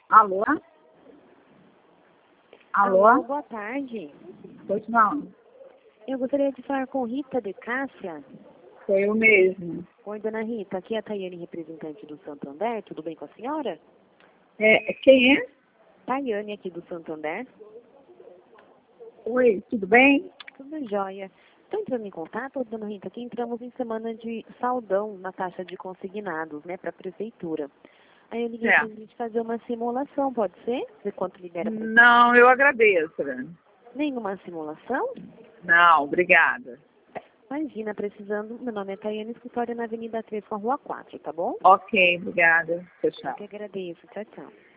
Alô? Alô? Alô, boa tarde. Pois não. Eu gostaria de falar com Rita de Cássia. Sou eu mesmo. Oi, dona Rita. Aqui é a Tayane, representante do Santander. Tudo bem com a senhora? Quem é? Tayane, aqui do Santander. Oi, tudo bem? Tudo jóia. Estou entrando em contato, dona Rita, que entramos em semana de saldão na taxa de consignados, né, para a prefeitura. Aí eu liguei para a gente fazer uma simulação, pode ser? Ver quanto libera para... Não, eu agradeço. Nenhuma simulação? Não, obrigada. Imagina, precisando. Meu nome é Tayane, escritório na Avenida 3 com a Rua 4, tá bom? Ok, obrigada. Tchau, Eu tchau. que agradeço. Tchau, tchau.